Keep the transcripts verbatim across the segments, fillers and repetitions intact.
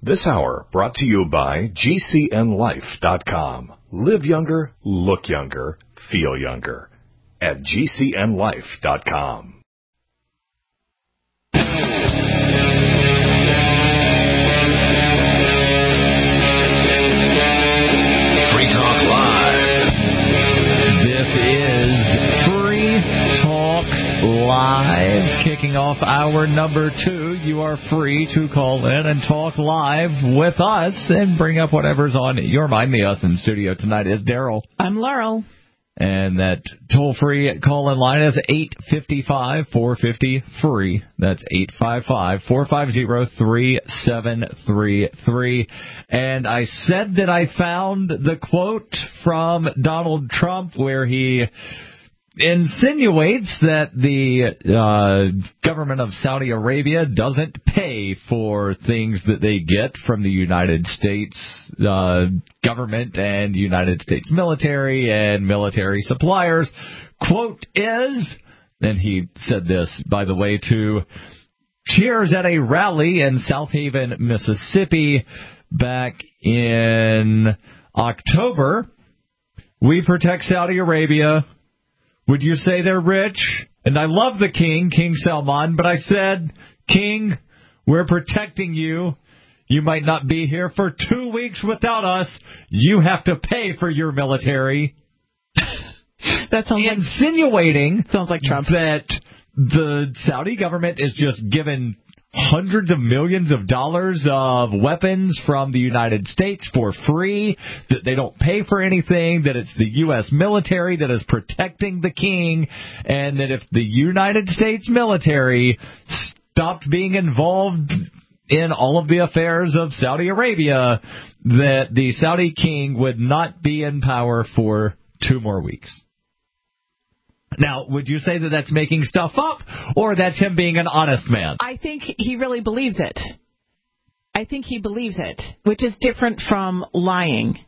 This hour brought to you by G C N life dot com. Live younger, look younger, feel younger at G C N life dot com. Free Talk Live. This is Free Talk Live, kicking off hour number two. You are free to call in and talk live with us and bring up whatever's on your mind. The us in studio tonight is Daryl. I'm Laurel. And that toll-free call-in line is eight five five, four five zero, free. That's eight five five, four five zero, three seven three three. And I said that I found the quote from Donald Trump where he insinuates that the uh, government of Saudi Arabia doesn't pay for things that they get from the United States uh, government and United States military and military suppliers. Quote is, and he said this, by the way, to cheers at a rally in South Haven, Mississippi back in October. We protect Saudi Arabia. Would you say they're rich? And I love the king, King Salman, but I said, King, we're protecting you. You might not be here for two weeks without us. You have to pay for your military. That sounds insinuating like, sounds like Trump. That the Saudi government is just given hundreds of millions of dollars of weapons from the United States for free, that they don't pay for anything, that it's the U S military that is protecting the king, and that if the United States military stopped being involved in all of the affairs of Saudi Arabia, that the Saudi king would not be in power for two more weeks. Now, would you say that that's making stuff up, or that's him being an honest man? I think he really believes it. I think he believes it, which is different from lying.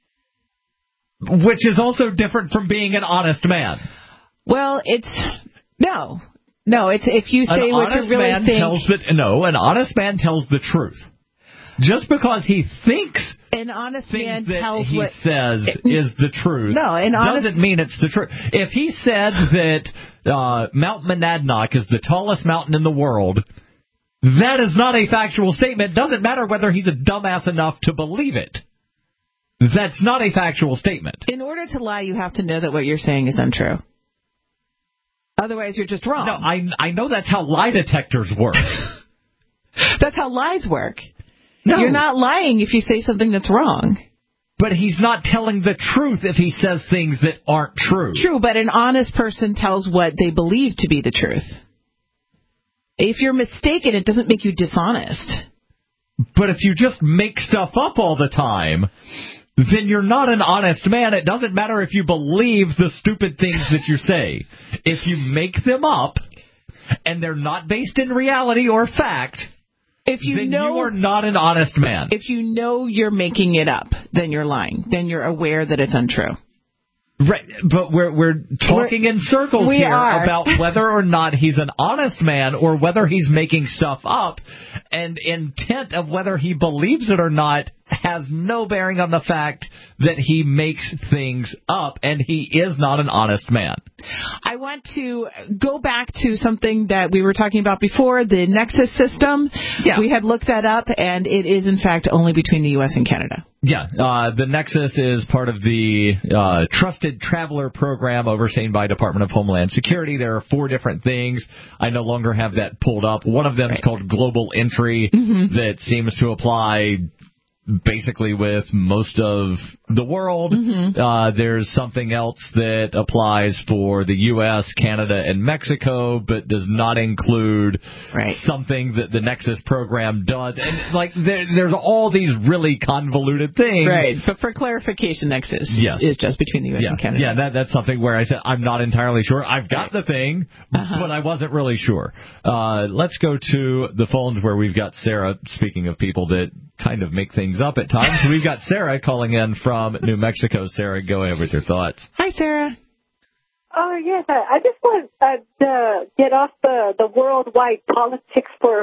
Which is also different from being an honest man. Well, it's... No. No, it's if you say an what you really man think... Tells the, no, an honest man tells the truth. Just because he thinks... An honest man that tells he what says it, is the truth. No, an honest doesn't mean it's the truth. If he said that uh, Mount Monadnock is the tallest mountain in the world, that is not a factual statement. Doesn't matter whether he's a dumbass enough to believe it. That's not a factual statement. In order to lie, you have to know that what you're saying is untrue. Otherwise, you're just wrong. No, I I know that's how lie detectors work. That's how lies work. No. You're not lying if you say something that's wrong. But he's not telling the truth if he says things that aren't true. True, but an honest person tells what they believe to be the truth. If you're mistaken, it doesn't make you dishonest. But if you just make stuff up all the time, then you're not an honest man. It doesn't matter if you believe the stupid things that you say. If you make them up, and they're not based in reality or fact... If you then know, you are not an honest man. If you know you're making it up, then you're lying. Then you're aware that it's untrue. Right, but we're we're talking we're, in circles here are. about whether or not he's an honest man or whether he's making stuff up, and intent of whether he believes it or not has no bearing on the fact that he makes things up, and he is not an honest man. I want to go back to something that we were talking about before, the Nexus system. Yeah. We had looked that up, and it is, in fact, only between the U S and Canada. Yeah, uh, the Nexus is part of the uh, Trusted Traveler Program overseen by Department of Homeland Security. There are four different things. I no longer have that pulled up. One of them right. is called Global Entry mm-hmm. that seems to apply basically with most of the world. Mm-hmm. Uh, there's something else that applies for the U S, Canada, and Mexico, but does not include right. something that the Nexus program does. And like there, there's all these really convoluted things. Right, but for clarification, Nexus yes. is just between the U S yeah. and Canada. Yeah, that, that's something where I said I'm not entirely sure. I've got right. the thing, uh-huh. but I wasn't really sure. Uh, let's go to the phones where we've got Sarah, speaking of people that kind of make things up at times. We've got Sarah calling in from New Mexico. Sarah, go ahead with your thoughts. Hi, Sarah. Oh, yes. I, I just want uh, to get off the, the worldwide politics for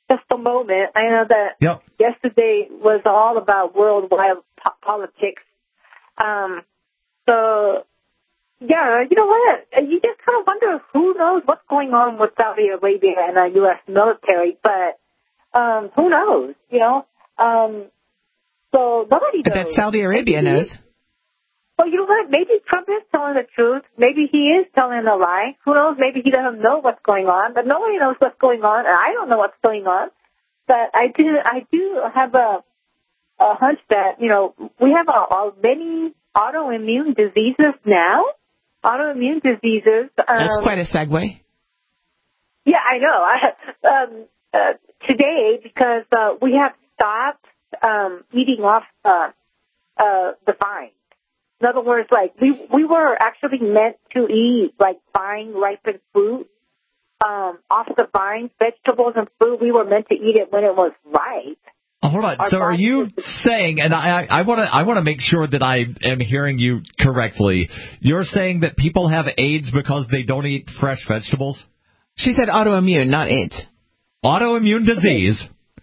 just a moment. I know that Yep. yesterday was all about worldwide po- politics. Um, so, yeah, you know what? You just kind of wonder who knows what's going on with Saudi Arabia and the U S military, but um, who knows, you know? Um, so nobody knows. I bet Saudi Arabia maybe, knows. Well, you know what? Maybe Trump is telling the truth. Maybe he is telling a lie. Who knows? Maybe he doesn't know what's going on, but nobody knows what's going on, and I don't know what's going on. But I do, I do have a, a hunch that, you know, we have a, a many autoimmune diseases now. Autoimmune diseases. Um, That's quite a segue. Yeah, I know. I, um, uh, today, because uh, we have stopped um, eating off uh, uh, the vine. In other words, like we we were actually meant to eat like vine ripened fruit um, off the vine, vegetables and fruit. We were meant to eat it when it was ripe. Oh, hold on. Our So are body you is- saying, and I I want to I want to make sure that I am hearing you correctly. You're saying that people have AIDS because they don't eat fresh vegetables? She said autoimmune, not AIDS. Autoimmune disease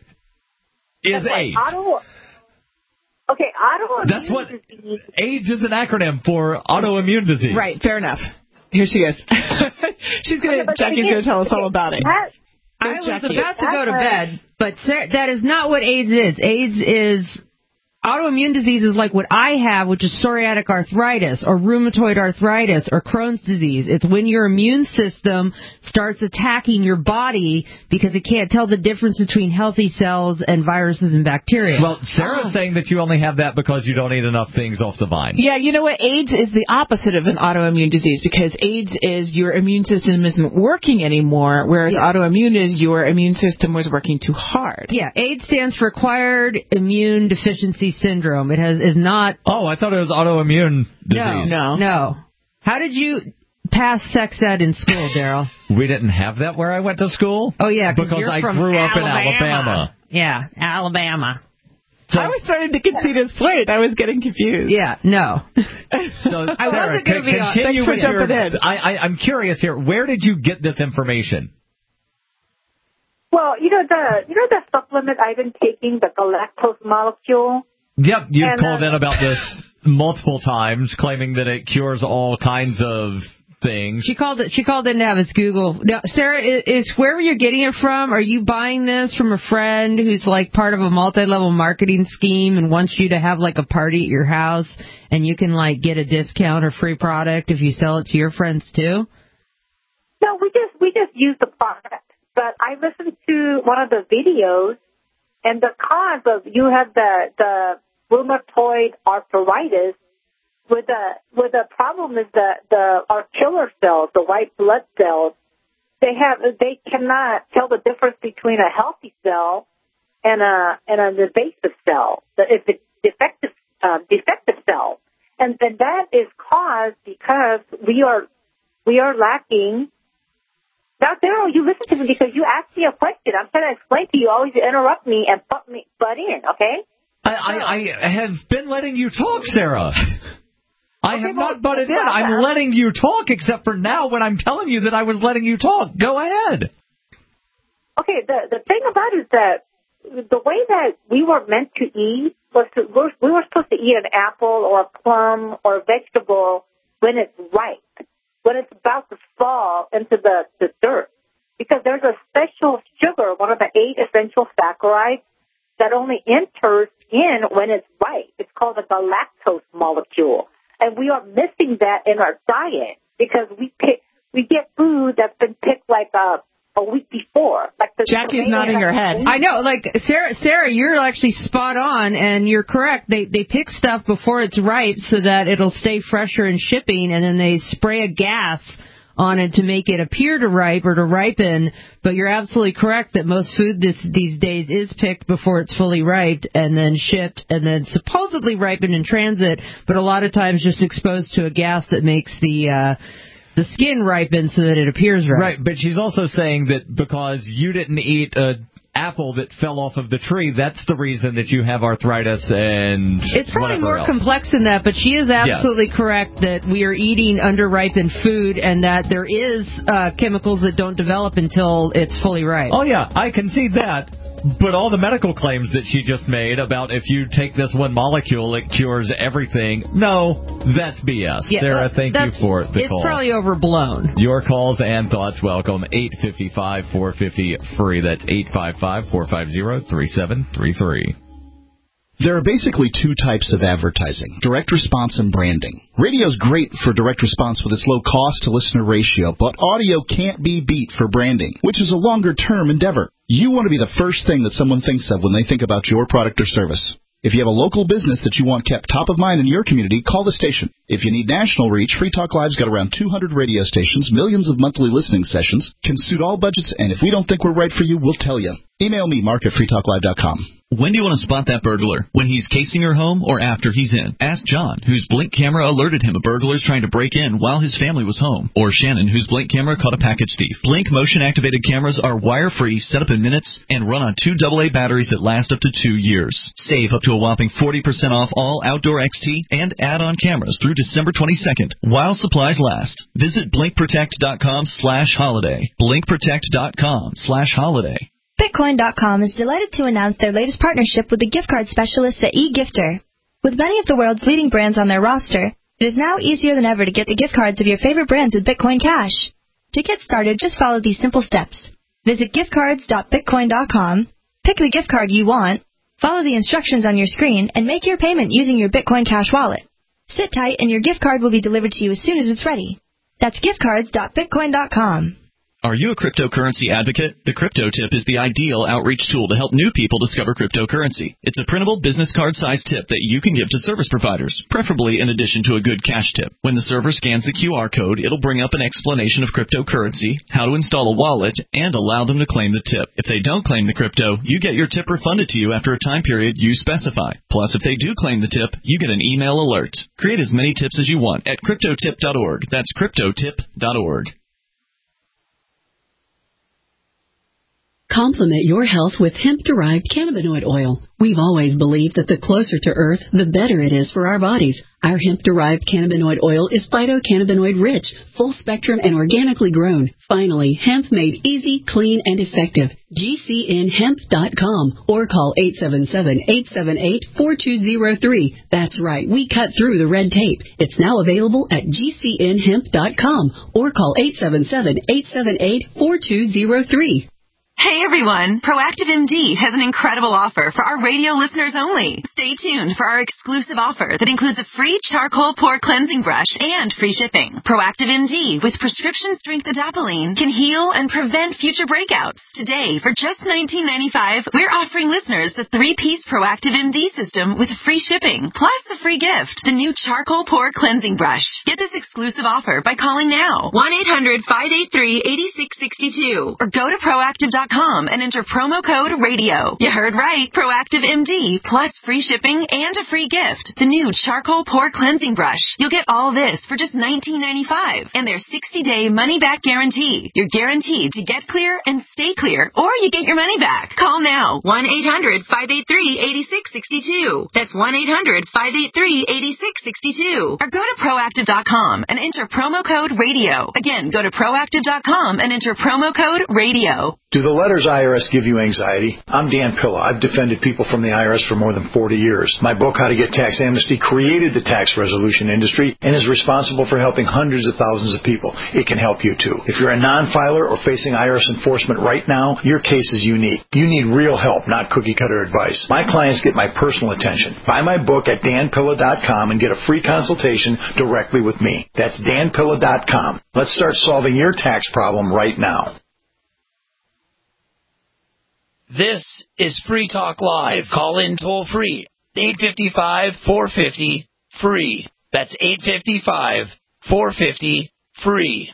is That's right. AIDS. Auto, okay, autoimmune That's what disease. AIDS is an acronym for autoimmune disease. Right, fair enough. Here she is. She's gonna. Okay, but Jackie's again, gonna tell us all okay, about it. that- I There's was Jackie. about to go to That's bed, but Sarah, that is not what AIDS is. AIDS is autoimmune diseases like what I have, which is psoriatic arthritis or rheumatoid arthritis or Crohn's disease. It's when your immune system starts attacking your body because it can't tell the difference between healthy cells and viruses and bacteria. Well, Sarah's Oh. saying that you only have that because you don't eat enough things off the vine. Yeah, you know what? AIDS is the opposite of an autoimmune disease because AIDS is your immune system isn't working anymore, whereas Yeah. autoimmune is your immune system was working too hard. yeah, AIDS stands for acquired immune deficiency syndrome. It has is not Oh, I thought it was autoimmune disease. No. no. How did you pass sex ed in school, Daryl? We didn't have that where I went to school. Oh yeah, because you're I from grew up Alabama. in Alabama. Yeah, Alabama. So, I was starting to concede his point. I was getting confused. Yeah, no. so I Sarah, wasn't gonna con- be on- continue Thanks for with your, jumping in. I, I, I'm curious here. Where did you get this information? Well, you know the you know the supplement I've been taking, the galactose molecule. Yep, you've And, called uh, in about this multiple times, claiming that it cures all kinds of things. She called it. She called in to have us Google. Now, Sarah, is, is wherever you're getting it from? Are you buying this from a friend who's like part of a multi-level marketing scheme and wants you to have like a party at your house and you can like get a discount or free product if you sell it to your friends too? No, we just we just use the product. But I listened to one of the videos, and the cause of you have the the rheumatoid arthritis. With the with the problem is the the our killer cells, the white blood cells. They have they cannot tell the difference between a healthy cell and a and an invasive cell. It's a defective uh, defective cell, and and that is caused because we are we are lacking. Now, Daryl, you listen to me because you asked me a question. I'm trying to explain to you. Always interrupt me and butt me butt in, okay? I, I, I have been letting you talk, Sarah. I Okay, have well, not butted in. well, I'm well. letting you talk, except for now when I'm telling you that I was letting you talk. Go ahead. Okay, the the thing about it is that the way that we were meant to eat was to, we're, we were supposed to eat an apple or a plum or a vegetable when it's ripe, when it's about to fall into the, the dirt. Because there's a special sugar, one of the eight essential saccharides, that only enters in when it's ripe. It's called the galactose molecule. And we are missing that in our diet because we pick, we get food that's been picked like a, a week before. Like the Jackie's tomato nodding has her head. been- I know, like Sarah, Sarah, you're actually spot on, and you're correct. They they pick stuff before it's ripe so that it'll stay fresher in shipping, and then they spray a gas on it to make it appear to ripe or to ripen. But you're absolutely correct that most food this these days is picked before it's fully ripe and then shipped and then supposedly ripened in transit, but a lot of times just exposed to a gas that makes the uh, the skin ripen so that it appears ripe. Right, but she's also saying that because you didn't eat a apple that fell off of the tree. That's the reason that you have arthritis and It's probably more else. complex than that, but she is absolutely yes. correct that we are eating underripened food and that there is uh, chemicals that don't develop until it's fully ripe. Oh, yeah, I can see that. But all the medical claims that she just made about if you take this one molecule, it cures everything, no, that's B S. Yeah, Sarah, thank you for the it's call. It's probably overblown. Your calls and thoughts welcome. eight five five, four five zero, free. That's eight five five, four five zero, three seven three three. There are basically two types of advertising, direct response and branding. Radio's great for direct response with its low cost-to-listener ratio, but audio can't be beat for branding, which is a longer-term endeavor. You want to be the first thing that someone thinks of when they think about your product or service. If you have a local business that you want kept top of mind in your community, call the station. If you need national reach, Free Talk Live's got around two hundred radio stations, millions of monthly listening sessions, can suit all budgets, and if we don't think we're right for you, we'll tell you. Email me, Mark at free talk live dot com. When do you want to spot that burglar? When he's casing your home or after he's in? Ask John, whose Blink camera alerted him of burglars trying to break in while his family was home. Or Shannon, whose Blink camera caught a package thief. Blink motion-activated cameras are wire-free, set up in minutes, and run on two double A batteries that last up to two years. Save up to a whopping forty percent off all outdoor X T and add-on cameras through December twenty-second, while supplies last. Visit blink protect dot com slash holiday. blink protect dot com slash holiday. Bitcoin dot com is delighted to announce their latest partnership with the gift card specialists at eGifter. With many of the world's leading brands on their roster, it is now easier than ever to get the gift cards of your favorite brands with Bitcoin Cash. To get started, just follow these simple steps. Visit gift cards dot bitcoin dot com, pick the gift card you want, follow the instructions on your screen, and make your payment using your Bitcoin Cash wallet. Sit tight and your gift card will be delivered to you as soon as it's ready. That's gift cards dot bitcoin dot com. Are you a cryptocurrency advocate? The Crypto Tip is the ideal outreach tool to help new people discover cryptocurrency. It's a printable business card-sized tip that you can give to service providers, preferably in addition to a good cash tip. When the server scans the Q R code, it'll bring up an explanation of cryptocurrency, how to install a wallet, and allow them to claim the tip. If they don't claim the crypto, you get your tip refunded to you after a time period you specify. Plus, if they do claim the tip, you get an email alert. Create as many tips as you want at crypto tip dot org. That's crypto tip dot org. Complement your health with hemp-derived cannabinoid oil. We've always believed that the closer to Earth, the better it is for our bodies. Our hemp-derived cannabinoid oil is phytocannabinoid-rich, full-spectrum, and organically grown. Finally, hemp made easy, clean, and effective. G C N hemp dot com or call eight seven seven, eight seven eight, four two zero three. That's right, we cut through the red tape. It's now available at G C N hemp dot com or call eight seven seven, eight seven eight, four two zero three. Hey everyone, Proactive M D has an incredible offer for our radio listeners only. Stay tuned for our exclusive offer that includes a free charcoal pore cleansing brush and free shipping. Proactive M D with prescription strength adapalene can heal and prevent future breakouts. Today, for just nineteen ninety-five dollars, we're offering listeners the three-piece Proactive M D system with free shipping, plus a free gift, the new charcoal pore cleansing brush. Get this exclusive offer by calling now, one eight hundred, five eight three, eight six six two, or go to proactive dot com and enter promo code radio. You heard right. Proactive M D plus free shipping and a free gift. The new charcoal pore cleansing brush. You'll get all this for just nineteen ninety-five dollars and their sixty-day money-back guarantee. You're guaranteed to get clear and stay clear, or you get your money back. Call now. one eight hundred, five eight three, eight six six two. That's one eight hundred, five eight three, eight six six two. Or go to proactive dot com and enter promo code radio. Again, go to proactive dot com and enter promo code radio. Do the letters I R S give you anxiety? I'm Dan Pilla. I've defended people from the I R S for more than forty years. My book, How to Get Tax Amnesty, created the tax resolution industry and is responsible for helping hundreds of thousands of people. It can help you, too. If you're a non-filer or facing I R S enforcement right now, your case is unique. You need real help, not cookie-cutter advice. My clients get my personal attention. Buy my book at dan pilla dot com and get a free consultation directly with me. That's dan pilla dot com. Let's start solving your tax problem right now. This is Free Talk Live. Call in toll free. eight five five, four five zero, free. That's eight five five, four five zero, free.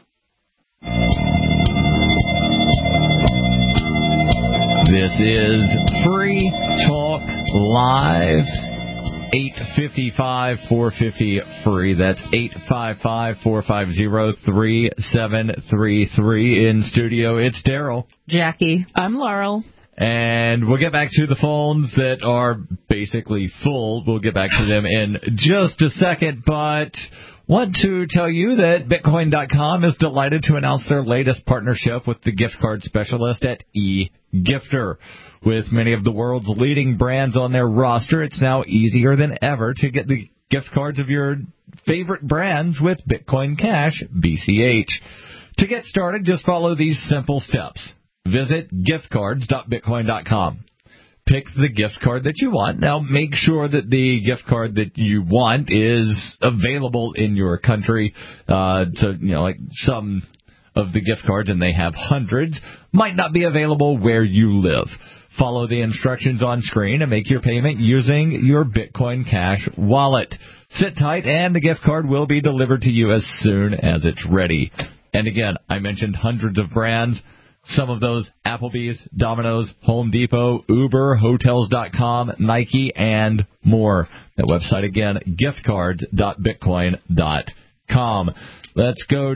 This is Free Talk Live. eight five five, four five zero, free. That's eight five five, four five zero, three seven three three. In studio, it's Daryl. Jackie. I'm Laurel. And we'll get back to the phones that are basically full. We'll get back to them in just a second, but want to tell you that Bitcoin dot com is delighted to announce their latest partnership with the gift card specialist at eGifter. With many of the world's leading brands on their roster, it's now easier than ever to get the gift cards of your favorite brands with Bitcoin Cash, B C H. To get started, just follow these simple steps. Visit gift cards dot bitcoin dot com. Pick the gift card that you want. Now, make sure that the gift card that you want is available in your country. Uh, so, you know, like some of the gift cards, and they have hundreds, might not be available where you live. Follow the instructions on screen and make your payment using your Bitcoin Cash wallet. Sit tight, and the gift card will be delivered to you as soon as it's ready. And again, I mentioned hundreds of brands. Some of those: Applebee's, Domino's, Home Depot, Uber, Hotels dot com, Nike, and more. That website again, gift cards dot bitcoin dot com. Let's go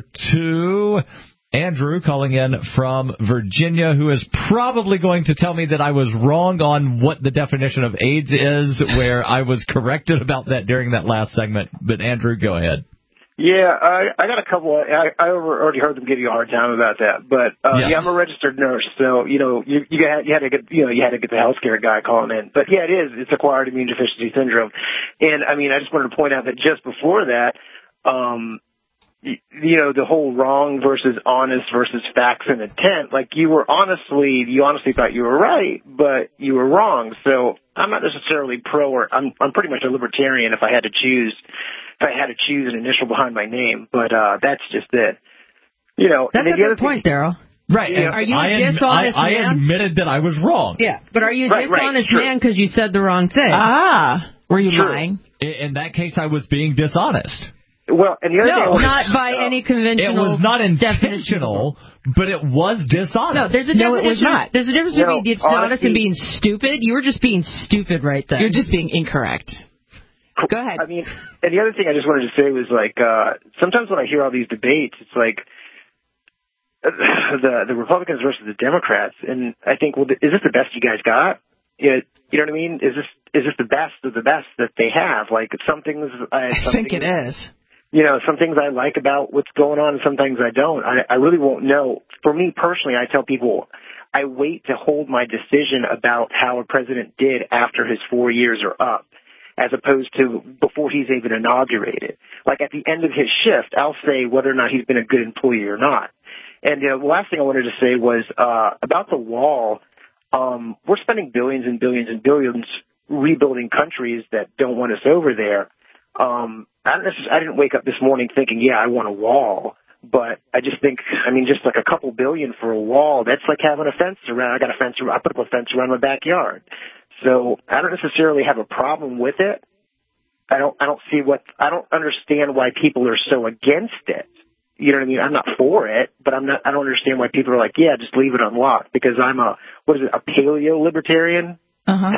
to Andrew calling in from Virginia, who is probably going to tell me that I was wrong on what the definition of AIDS is, where I was corrected about that during that last segment. But Andrew, go ahead. Yeah, I, I got a couple. Of, I, I already heard them give you a hard time about that, but uh, yeah. yeah, I'm a registered nurse, so you know you you had, you had to get you know you had to get the healthcare guy calling in. But yeah, it is. It's acquired immune deficiency syndrome, and I mean I just wanted to point out that just before that, um, you, you know the whole wrong versus honest versus facts and intent. Like you were honestly, you honestly thought you were right, but you were wrong. So I'm not necessarily pro or I'm I'm pretty much a libertarian if I had to choose. If I had to choose an initial behind my name, but uh, that's just it. You know, that's and a good point, Daryl. Right. You know, are you a I dishonest I, man? I admitted that I was wrong. Yeah, but are you a right, dishonest right, man because you said the wrong thing? Ah, were you True. lying? In, in that case, I was being dishonest. Well, and the other no, thing not by any conventional. It was not intentional, but it was dishonest. No, there's a no, difference. it was not. There's a difference no, between dishonest honesty, and being stupid. You were just being stupid right there. You're just being incorrect. Go ahead. I mean, and the other thing I just wanted to say was, like, uh, sometimes when I hear all these debates, it's like the the Republicans versus the Democrats, and I think, well, is this the best you guys got? You know, you know what I mean? Is this is this the best of the best that they have? Like, some things I, some I think things, it is. You know, some things I like about what's going on, and some things I don't. I, I really won't know. For me personally, I tell people I wait to hold my decision about how a president did after his four years are up, as opposed to before he's even inaugurated. Like at the end of his shift, I'll say whether or not he's been a good employee or not. And uh, the last thing I wanted to say was uh, about the wall. Um, we're spending billions and billions and billions rebuilding countries that don't want us over there. Um, I, don't necessarily, I didn't wake up this morning thinking, yeah, I want a wall. But I just think, I mean, just like a couple billion for a wall, that's like having a fence around. I got a fence. I put up a fence around my backyard. So I don't necessarily have a problem with it. I don't I don't see what I don't understand why people are so against it. You know what I mean? I'm not for it, but I'm not I don't understand why people are like, yeah, just leave it unlocked, because I'm a what is it, a paleo libertarian? Uh-huh.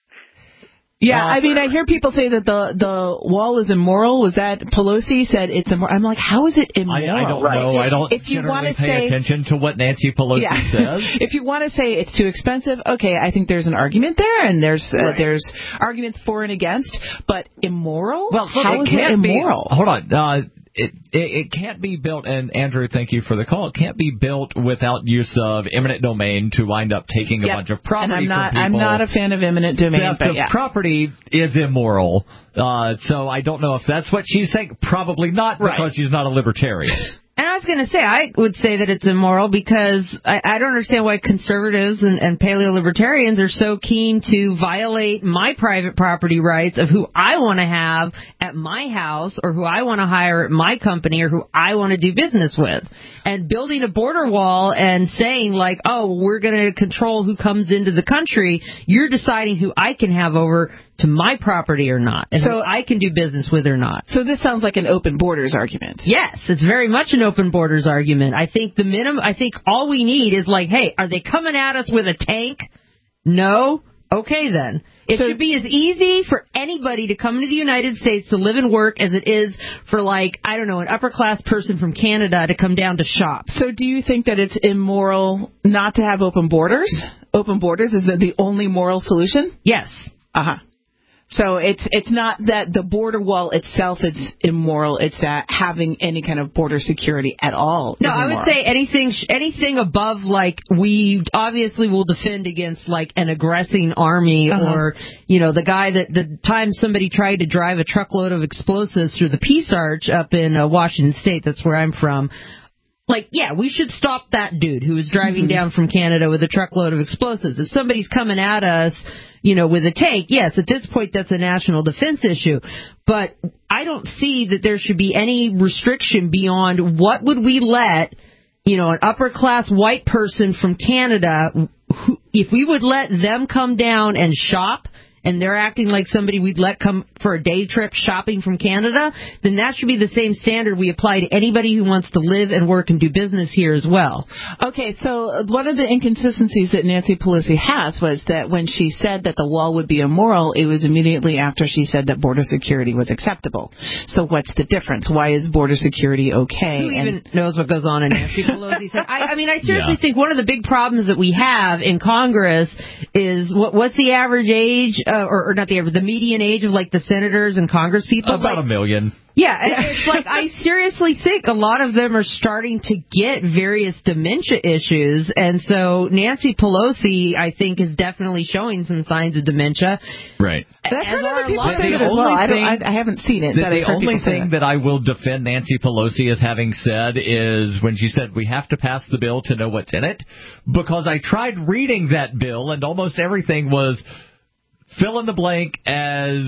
Yeah, I mean, I hear people say that the the wall is immoral. Was that Pelosi said it's immoral? I'm like, how is it immoral? I, I don't right. know. I don't if you generally pay say, attention to what Nancy Pelosi yeah. says. If you want to say it's too expensive, okay, I think there's an argument there, and there's uh, right. there's arguments for and against. But immoral? Well, look, how it is can't it immoral? Be, hold on. Uh, It, it it can't be built, and Andrew, thank you for the call. It can't be built without use of eminent domain to wind up taking yep. a bunch of property and I'm not, from people. I'm not a fan of eminent domain, that but the yeah. property is immoral. Uh, so I don't know if that's what she's saying. Probably not, because right. she's not a libertarian. And I was going to say, I would say that it's immoral because I, I don't understand why conservatives and, and paleo-libertarians are so keen to violate my private property rights of who I want to have at my house, or who I want to hire at my company, or who I want to do business with. And building a border wall and saying, like, oh, we're going to control who comes into the country, you're deciding who I can have over to my property or not, and so who I can do business with or not. So this sounds like an open borders argument. Yes, it's very much an open borders argument. I think the minimum, I think all we need is like, hey, are they coming at us with a tank? No? Okay, then. It so, should be as easy for anybody to come into the United States to live and work as it is for, like, I don't know, an upper-class person from Canada to come down to shop. So do you think that it's immoral not to have open borders? open borders is the, the only moral solution? Yes. Uh-huh. So it's it's not that the border wall itself is immoral. It's that having any kind of border security at all No, is immoral. I would say anything anything above, like, we obviously will defend against, like, an aggressing army uh-huh. or, you know, the guy that the time somebody tried to drive a truckload of explosives through the Peace Arch up in uh, Washington State, that's where I'm from. Like, yeah, we should stop that dude who was driving mm-hmm. down from Canada with a truckload of explosives. If somebody's coming at us, you know, with a tank, yes, at this point that's a national defense issue. But I don't see that there should be any restriction beyond what would we let, you know, an upper-class white person from Canada, who, if we would let them come down and shop, and they're acting like somebody we'd let come for a day trip shopping from Canada, then that should be the same standard we apply to anybody who wants to live and work and do business here as well. Okay, so one of the inconsistencies that Nancy Pelosi has was that when she said that the wall would be immoral, it was immediately after she said that border security was acceptable. So what's the difference? Why is border security okay? Who even and knows what goes on in Nancy Pelosi's head? I, I mean, I seriously yeah. think one of the big problems that we have in Congress is what, what's the average age uh, Uh, or, or not the average, the median age of, like, the senators and Congress people? About like, a million. Yeah, it's like, I seriously think a lot of them are starting to get various dementia issues, and so Nancy Pelosi, I think, is definitely showing some signs of dementia. Right. I've heard other people say it as well. I, don't, I, I haven't seen it. The, but the I've heard only thing that. that I will defend Nancy Pelosi as having said is when she said we have to pass the bill to know what's in it, because I tried reading that bill, and almost everything was fill in the blank as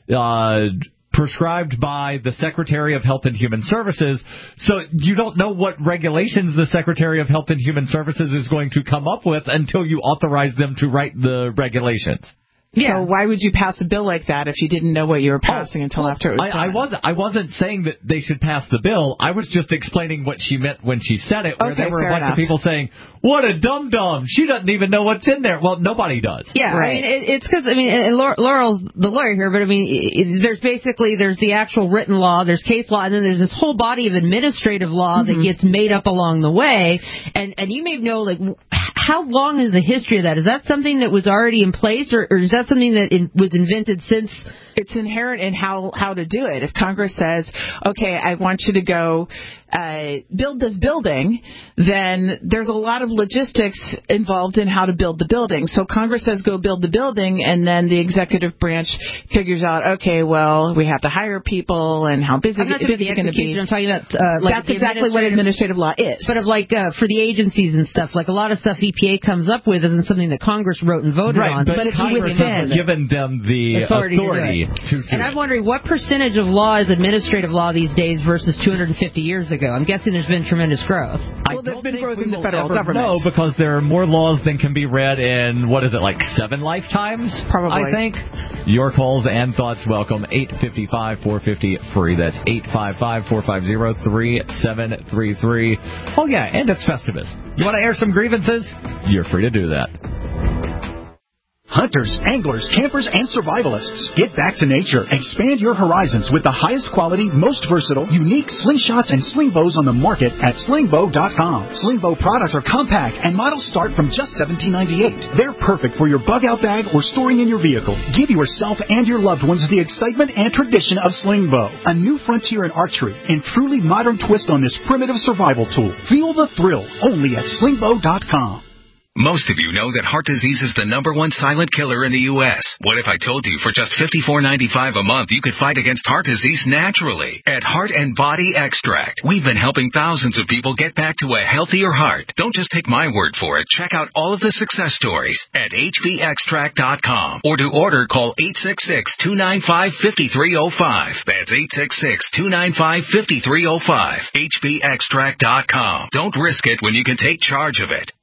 uh, prescribed by the Secretary of Health and Human Services. So you don't know what regulations the Secretary of Health and Human Services is going to come up with until you authorize them to write the regulations. Yeah. So why would you pass a bill like that if you didn't know what you were passing oh, until after it was I, I wasn't. I wasn't saying that they should pass the bill. I was just explaining what she meant when she said it. Where okay, there were a bunch enough. of people saying, "What a dum dum! She doesn't even know what's in there." Well, nobody does. Yeah, right. I mean, it, it's because I mean, and Laurel's the lawyer here, but I mean, it, there's basically there's the actual written law, there's case law, and then there's this whole body of administrative law mm-hmm. that gets made up along the way. And and you may know, like, how long is the history of that? Is that something that was already in place, or, or is that something that in, was invented since? It's inherent in how, how to do it. If Congress says, okay, I want you to go uh, build this building, then there's a lot of logistics involved in how to build the building. So Congress says go build the building, and then the executive branch figures out, okay, well, we have to hire people, and how busy I'm not it the is going to be. I'm talking about uh, like that's exactly what administrative law is. But of like uh, for the agencies and stuff, like a lot of stuff E P A comes up with isn't something that Congress wrote and voted right, on. But, but it's Congress has given them the authority, authority to, to And I'm wondering what percentage of law is administrative law these days versus two hundred fifty years ago. I'm guessing there's been tremendous growth. Well, there's been growth in the federal government. No, because there are more laws than can be read in, what is it, like seven lifetimes? Probably. I think. Your calls and thoughts welcome. eight five five, four five zero, free. That's eight five five, four five zero, three seven three three. Oh, yeah, and it's Festivus. You want to air some grievances? You're free to do that. Hunters, anglers, campers, and survivalists. Get back to nature. Expand your horizons with the highest quality, most versatile, unique slingshots and sling bows on the market at sling bow dot com. Sling bow products are compact and models start from just seventeen ninety-eight. They're perfect for your bug-out bag or storing in your vehicle. Give yourself and your loved ones the excitement and tradition of sling bow. A new frontier in archery and truly modern twist on this primitive survival tool. Feel the thrill only at sling bow dot com. Most of you know that heart disease is the number one silent killer in the U S What if I told you for just fifty-four ninety-five a month you could fight against heart disease naturally? At Heart and Body Extract, we've been helping thousands of people get back to a healthier heart. Don't just take my word for it. Check out all of the success stories at H B extract dot com. Or to order, call eight six six, two nine five, five three zero five. That's eight six six, two nine five, five three zero five. H B extract dot com. Don't risk it when you can take charge of it.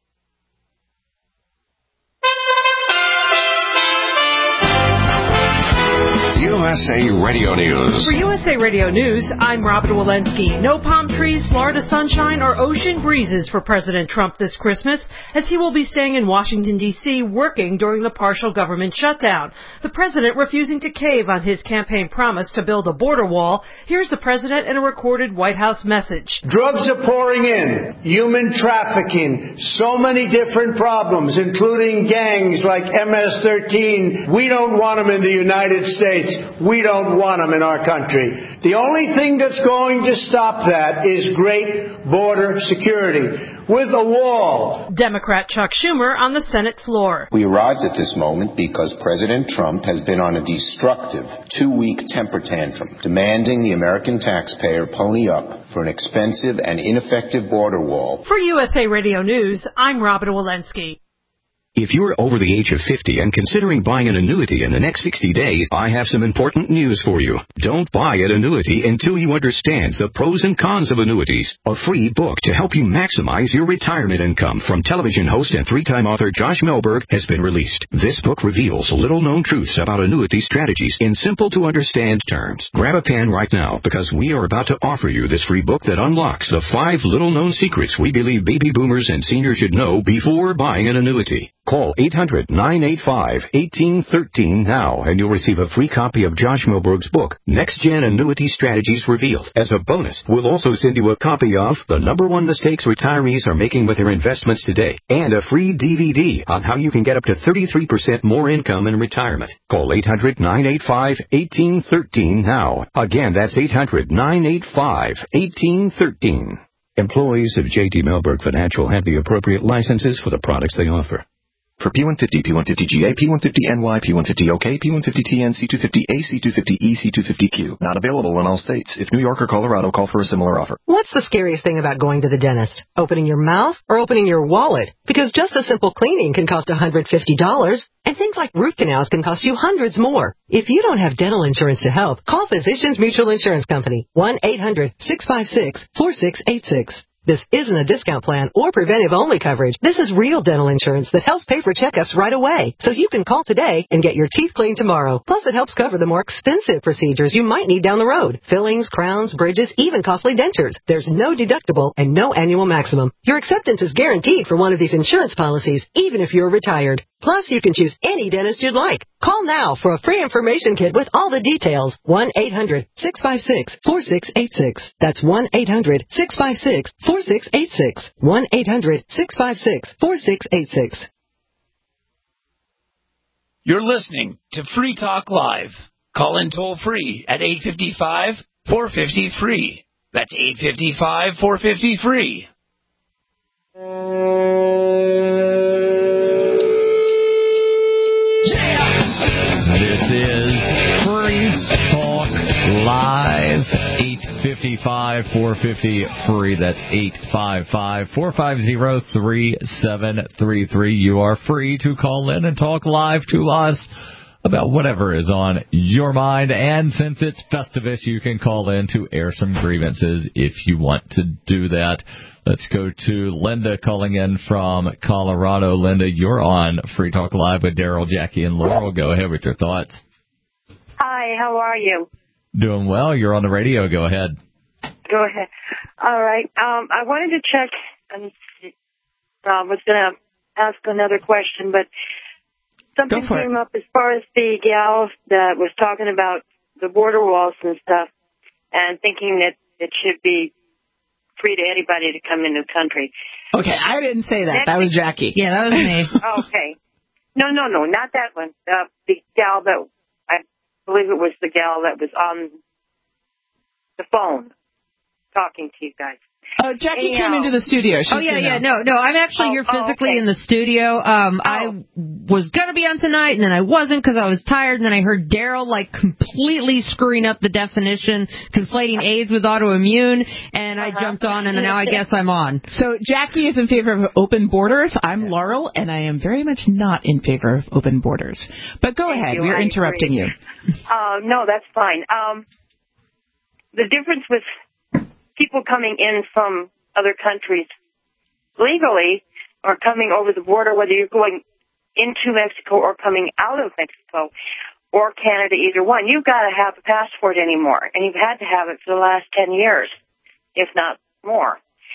You S A Radio News. For U S A Radio News, I'm Robin Walensky. No palm trees, Florida sunshine, or ocean breezes for President Trump this Christmas, as he will be staying in Washington, D C, working during the partial government shutdown. The president refusing to cave on his campaign promise to build a border wall. Here's the president in a recorded White House message. Drugs are pouring in, human trafficking, so many different problems, including gangs like M S thirteen. We don't want them in the United States. We don't want them in our country. The only thing that's going to stop that is great border security with a wall. Democrat Chuck Schumer on the Senate floor. We arrived at this moment because President Trump has been on a destructive two-week temper tantrum, demanding the American taxpayer pony up for an expensive and ineffective border wall. For U S A Radio News, I'm Robin Walensky. If you're over the age of fifty and considering buying an annuity in the next sixty days, I have some important news for you. Don't buy an annuity until you understand the pros and cons of annuities. A free book to help you maximize your retirement income from television host and three-time author Josh Melberg has been released. This book reveals little-known truths about annuity strategies in simple-to-understand terms. Grab a pen right now because we are about to offer you this free book that unlocks the five little-known secrets we believe baby boomers and seniors should know before buying an annuity. Call eight hundred, nine eight five, one eight one three now and you'll receive a free copy of Josh Melberg's book, Next Gen Annuity Strategies Revealed. As a bonus, we'll also send you a copy of The Number One Mistakes Retirees Are Making with Their Investments Today and a free D V D on how you can get up to thirty-three percent more income in retirement. Call eight hundred, nine eight five, one eight one three now. Again, that's eight hundred, nine eight five, one eight one three. Employees of J D Melberg Financial have the appropriate licenses for the products they offer. For P one fifty, P one fifty G A, P one fifty N Y, P one fifty O K, P one fifty T N, C two fifty A, C two fifty E, C two fifty Q. Not available in all states. If New York or Colorado, call for a similar offer. What's the scariest thing about going to the dentist? Opening your mouth or opening your wallet? Because just a simple cleaning can cost one hundred fifty dollars, and things like root canals can cost you hundreds more. If you don't have dental insurance to help, call Physicians Mutual Insurance Company, one eight hundred, six five six, four six eight six. This isn't a discount plan or preventive-only coverage. This is real dental insurance that helps pay for checkups right away. So you can call today and get your teeth cleaned tomorrow. Plus, it helps cover the more expensive procedures you might need down the road. Fillings, crowns, bridges, even costly dentures. There's no deductible and no annual maximum. Your acceptance is guaranteed for one of these insurance policies, even if you're retired. Plus, you can choose any dentist you'd like. Call now for a free information kit with all the details. one eight hundred, six five six, four six eight six. That's one eight hundred, six five six, four six eight six. one eight hundred, six five six, four six eight six. You're listening to Free Talk Live. Call in toll free at eight five five, four five zero, free. That's eight five five, four five zero, free. This is Free Talk Live, eight five five, four five zero, free. That's eight five five, four five zero, three seven three three. You are free to call in and talk live to us about whatever is on your mind. And since it's Festivus, you can call in to air some grievances if you want to do that. Let's go to Linda calling in from Colorado. Linda, you're on Free Talk Live with Daryl, Jackie, and Laurel. Go ahead with your thoughts. Hi, how are you? Doing well. You're on the radio. Go ahead. Go ahead. All right. Um, I wanted to check. Um, I was going to ask another question, but something came up as far as the gal that was talking about the border walls and stuff, and thinking that it should be free to anybody to come into the country. Okay, I didn't say that. That was Jackie. Yeah, that was me. Okay. No, no, no, not that one. Uh, the gal that, I believe it was the gal that was on the phone talking to you guys. Uh, Jackie Anyhow. came into the studio. She's oh, yeah, yeah. No, no, I'm actually oh, here physically oh, okay. in the studio. Um, oh. I was going to be on tonight, and then I wasn't because I was tired, and then I heard Daryl, like, completely screwing up the definition, conflating AIDS with autoimmune, and uh-huh. I jumped on, and now I guess I'm on. So Jackie is in favor of open borders. I'm Laurel, and I am very much not in favor of open borders. But go Thank ahead. You. We're I interrupting agree. you. Uh, no, that's fine. Um, the difference with people coming in from other countries legally or coming over the border, whether you're going into Mexico or coming out of Mexico, or Canada, either one. You've got to have a passport anymore, and you've had to have it for the last ten years, if not more.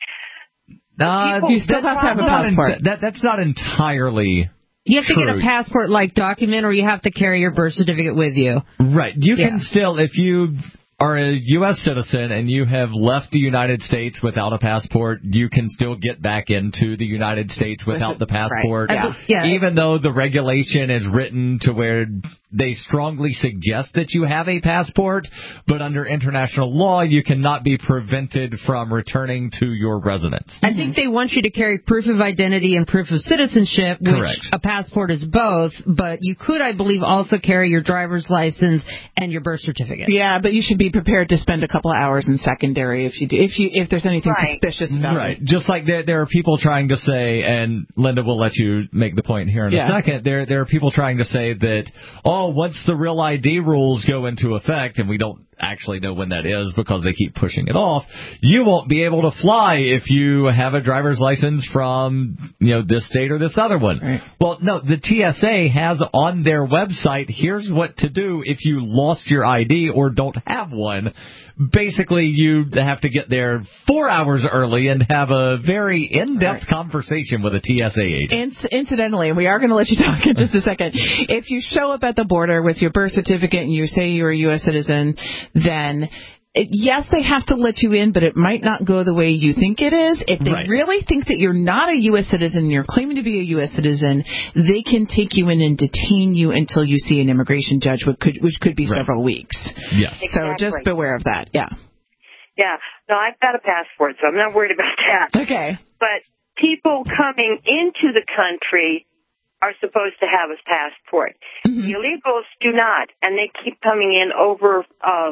Uh, you still have to have a passport. Ent- that, that's not entirely You have to true. get a passport-like document, or you have to carry your birth certificate with you. Right. You Yeah. can still, if you are a U S citizen and you have left the United States without a passport, you can still get back into the United States without the passport. Right. Yeah. Yeah. Even though the regulation is written to where they strongly suggest that you have a passport, but under international law, you cannot be prevented from returning to your residence. I think they want you to carry proof of identity and proof of citizenship, which Correct. a passport is both, but you could, I believe, also carry your driver's license and your birth certificate. Yeah, but you should be prepared to spend a couple of hours in secondary if you do, if you if there's anything Right. suspicious about Right. it. Just like there, there are people trying to say, and Linda will let you make the point here in Yeah. a second, there there are people trying to say that, oh, once the Real I D rules go into effect, and we don't actually know when that is because they keep pushing it off, you won't be able to fly if you have a driver's license from, you know, this state or this other one. Right. Well, no, the T S A has on their website, here's what to do if you lost your I D or don't have one. Basically, you have to get there four hours early and have a very in-depth Right. conversation with a T S A agent. Inc- Incidentally, and we are going to let you talk in just a second, if you show up at the border with your birth certificate and you say you're a U S citizen, then it, yes, they have to let you in, but it might not go the way you think it is. If they Right. really think that you're not a U S citizen and you're claiming to be a U S citizen, they can take you in and detain you until you see an immigration judge, which could, which could be Right. several weeks. Yes. So just Exactly. beware of that. Yeah. Yeah. No, I've got a passport, so I'm not worried about that. Okay. But people coming into the country are supposed to have a passport. Mm-hmm. The illegals do not, and they keep coming in over uh,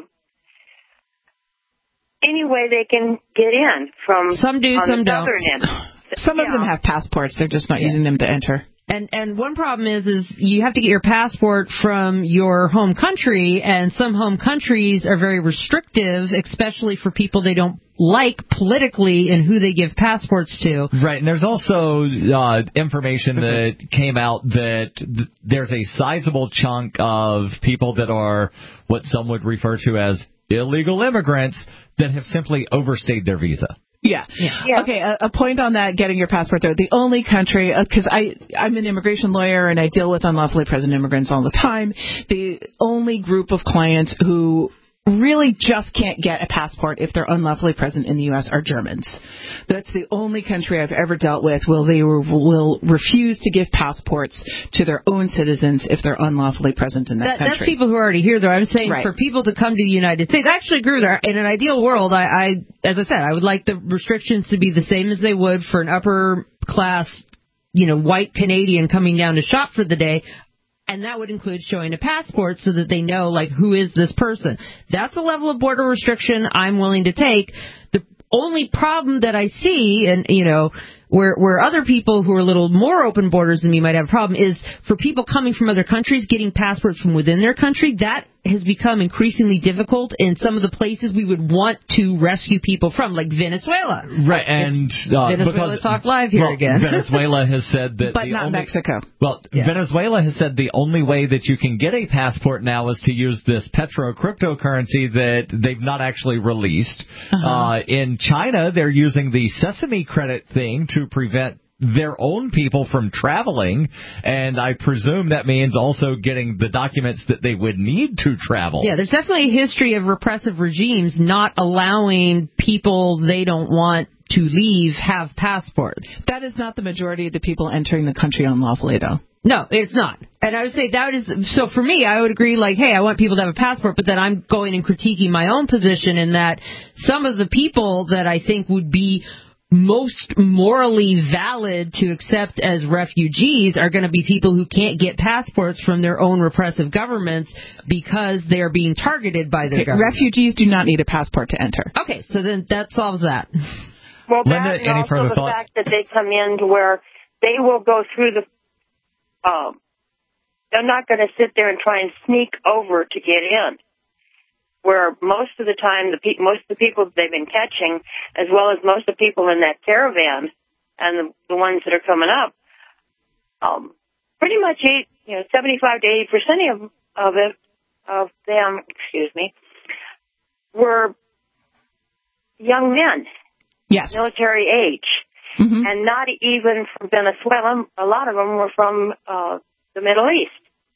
any way they can get in from Some do, on some the don't. southern end. Some of Yeah. them have passports. They're just not Yeah. using them to enter. And and one problem is is you have to get your passport from your home country, and some home countries are very restrictive, especially for people they don't like politically and who they give passports to. Right, and there's also uh, information that came out that th- there's a sizable chunk of people that are what some would refer to as illegal immigrants that have simply overstayed their visa. Yeah. Yeah. Okay, a, a point on that, getting your passport there. The only country, because I, I'm an immigration lawyer and I deal with unlawfully present immigrants all the time, the only group of clients who really just can't get a passport if they're unlawfully present in the U S are Germans. That's the only country I've ever dealt with where they will, will refuse to give passports to their own citizens if they're unlawfully present in that, That, country. that's people who are already here, though. I'm saying Right. for people to come to the United States, I actually agree with her. In an ideal world, I, I, as I said, I would like the restrictions to be the same as they would for an upper class, you know, white Canadian coming down to shop for the day. And that would include showing a passport so that they know, like, who is this person. That's a level of border restriction I'm willing to take. The only problem that I see, and, you know, where where other people who are a little more open borders than me might have a problem, is for people coming from other countries getting passports from within their country. That has become increasingly difficult in some of the places we would want to rescue people from, like Venezuela. Right, and uh, Venezuela because, Talk Live here well, again. Venezuela has said that but the not only, Mexico. Well, Yeah. Venezuela has said the only way that you can get a passport now is to use this petro cryptocurrency that they've not actually released. Uh-huh. Uh, in China, they're using the Sesame credit thing to prevent their own people from traveling, and I presume that means also getting the documents that they would need to travel. Yeah, there's definitely a history of repressive regimes not allowing people they don't want to leave have passports. That is not the majority of the people entering the country unlawfully, though. No, it's not. And I would say that is, so for me, I would agree, like, hey, I want people to have a passport, but then I'm going and critiquing my own position in that some of the people that I think would be most morally valid to accept as refugees are going to be people who can't get passports from their own repressive governments because they're being targeted by their Okay, government. refugees do not need a passport to enter. Okay, so then that solves that. Well, that Linda, and any also further the thoughts? fact that they come in to where they will go through the, um, they're not going to sit there and try and sneak over to get in. Where most of the time, the pe- most of the people that they've been catching, as well as most of the people in that caravan, and the, the ones that are coming up, um, pretty much eight, you know, seventy-five to eighty percent of them of it, of them, excuse me, were young men. Yes. Military age. Mm-hmm. And not even from Venezuela. A lot of them were from uh, the Middle East.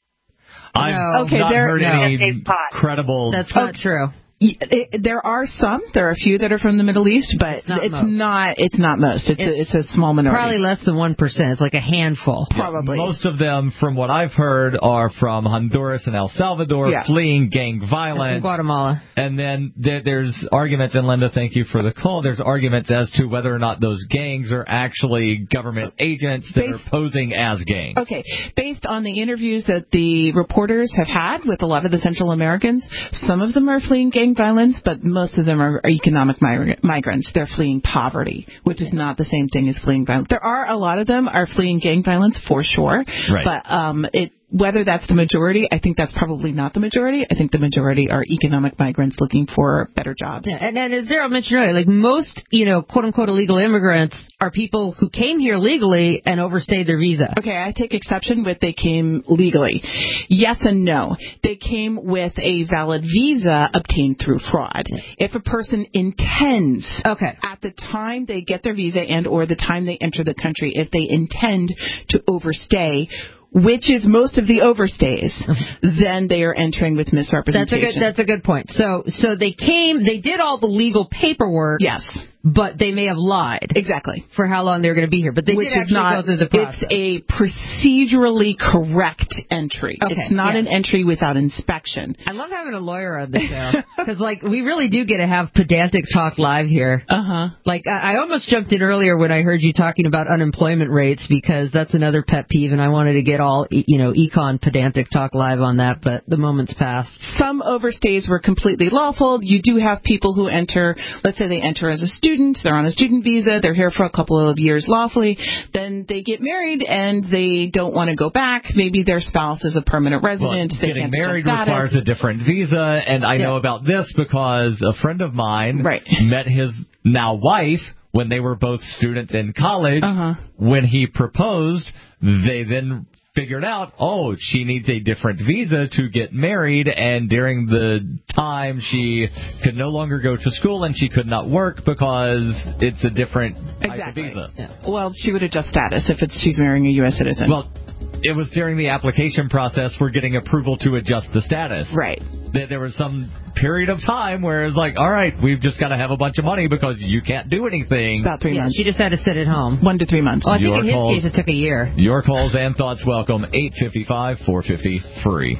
I've no. okay, not there, heard no. any credible... That's not okay. true. It, there are some. There are a few that are from the Middle East, but it's not. It's most. not, it's not most. It's, it's, a, it's a small minority. Probably less than one percent. It's like a handful. Probably. Yeah, most of them, from what I've heard, are from Honduras and El Salvador, yeah. fleeing gang violence. And Guatemala. And then there, there's arguments, and Linda, thank you for the call. There's arguments as to whether or not those gangs are actually government agents that Based, are posing as gangs. Okay. Based on the interviews that the reporters have had with a lot of the Central Americans, some of them are fleeing gang violence, but most of them are, are economic migrant, migrants. They're fleeing poverty, which is not the same thing as fleeing violence. There are a lot of them are fleeing gang violence for sure, right. but um, it. Whether that's the majority, I think that's probably not the majority. I think the majority are economic migrants looking for better jobs. Yeah, and, and as Daryl mentioned earlier, like most, you know, quote-unquote illegal immigrants are people who came here legally and overstayed their visa. Okay, I take exception with they came legally. Yes and no. They came with a valid visa obtained through fraud. Yeah. If a person intends, okay. at the time they get their visa and or the time they enter the country, if they intend to overstay, which is most of the overstays, then they are entering with misrepresentation. That's a good, that's a good point. So, so they came, they did all the legal paperwork. Yes. But they may have lied. Exactly. For how long they were going to be here. But they Which did actually is not, go through the process. It's a procedurally correct entry. Okay, it's not yes. an entry without inspection. I love having a lawyer on the show. Because, like, we really do get to have pedantic talk live here. Uh-huh. Like, I, I almost jumped in earlier when I heard you talking about unemployment rates, because that's another pet peeve, and I wanted to get all, you know, econ pedantic talk live on that, but the moment's passed. Some overstays were completely lawful. You do have people who enter, let's say they enter as a student, they're on a student visa, they're here for a couple of years lawfully, then they get married and they don't want to go back. Maybe their spouse is a permanent resident. Well, they getting can't married requires a different visa, and I yeah. know about this because a friend of mine right. met his now wife when they were both students in college. Uh-huh. When he proposed, they then figured out, oh, she needs a different visa to get married, and during the time she could no longer go to school and she could not work because it's a different type exactly. of visa. Yeah. Well, she would adjust status if it's she's marrying a U S citizen. Well, it was during the application process for getting approval to adjust the status. Right. There was some period of time where it's like, all right, we've just got to have a bunch of money because you can't do anything. It's about three yeah, months. She just had to sit at home. One to three months. Well, I think your in his calls, case it took a year. Your calls and thoughts welcome. eight five five, four five zero, free.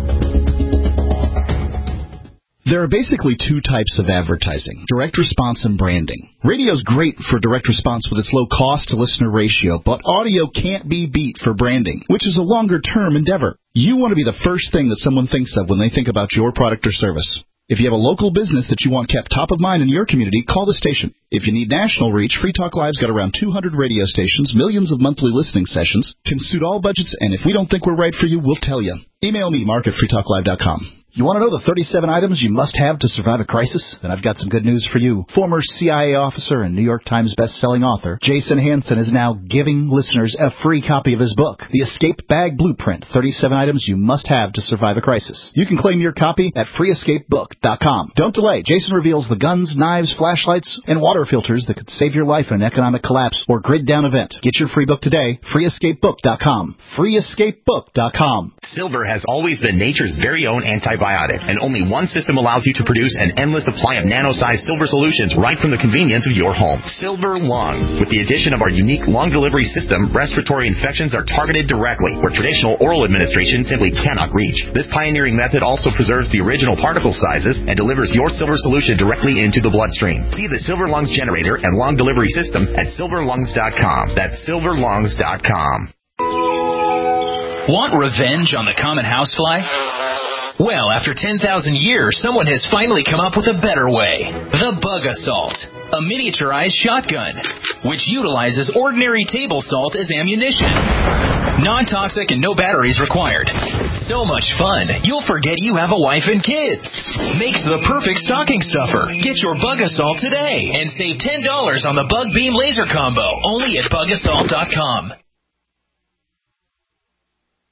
There are basically two types of advertising, direct response and branding. Radio's great for direct response with its low cost to listener ratio, but audio can't be beat for branding, which is a longer term endeavor. You want to be the first thing that someone thinks of when they think about your product or service. If you have a local business that you want kept top of mind in your community, call the station. If you need national reach, Free Talk Live's got around two hundred radio stations, millions of monthly listening sessions, can suit all budgets, and if we don't think we're right for you, we'll tell you. Email me, mark at free talk live dot com. You want to know the thirty-seven items you must have to survive a crisis? Then I've got some good news for you. Former C I A officer and New York Times best-selling author Jason Hansen is now giving listeners a free copy of his book, The Escape Bag Blueprint, thirty-seven items you must have to survive a crisis. You can claim your copy at free escape book dot com. Don't delay. Jason reveals the guns, knives, flashlights, and water filters that could save your life in an economic collapse or grid-down event. Get your free book today, free escape book dot com. free escape book dot com. Silver has always been nature's very own antibiotic, and only one system allows you to produce an endless supply of nano-sized silver solutions right from the convenience of your home. Silver Lungs. With the addition of our unique lung delivery system, respiratory infections are targeted directly, where traditional oral administration simply cannot reach. This pioneering method also preserves the original particle sizes and delivers your silver solution directly into the bloodstream. See the Silver Lungs generator and lung delivery system at silver lungs dot com. That's silver lungs dot com. Want revenge on the common housefly? Well, after ten thousand years, someone has finally come up with a better way. The Bug Assault, a miniaturized shotgun, which utilizes ordinary table salt as ammunition. Non-toxic and no batteries required. So much fun, you'll forget you have a wife and kids. Makes the perfect stocking stuffer. Get your Bug Assault today and save ten dollars on the Bug Beam Laser Combo, only at bug assault dot com.